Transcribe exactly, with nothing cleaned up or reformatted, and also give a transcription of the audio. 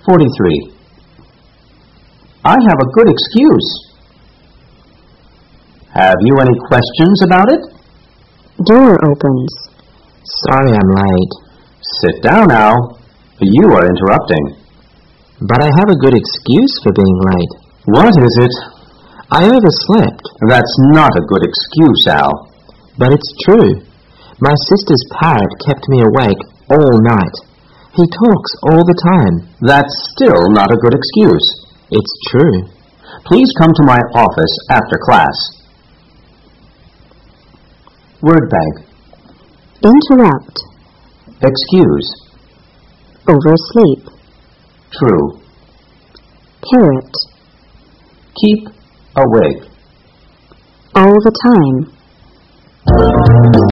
forty-three. I have a good excuse. Have you any questions about it? Door opens. Sorry I'm late. Sit down now. You are interrupting. But I have a good excuse for being late. What is it? I overslept. That's not a good excuse, Al. But it's true. My sister's parrot kept me awake all night. He talks all the time. That's still not a good excuse. It's true. Please come to my office after class. Word bank. Interrupt. Excuse. Oversleep. True. Parrot. Keep awake. All the time.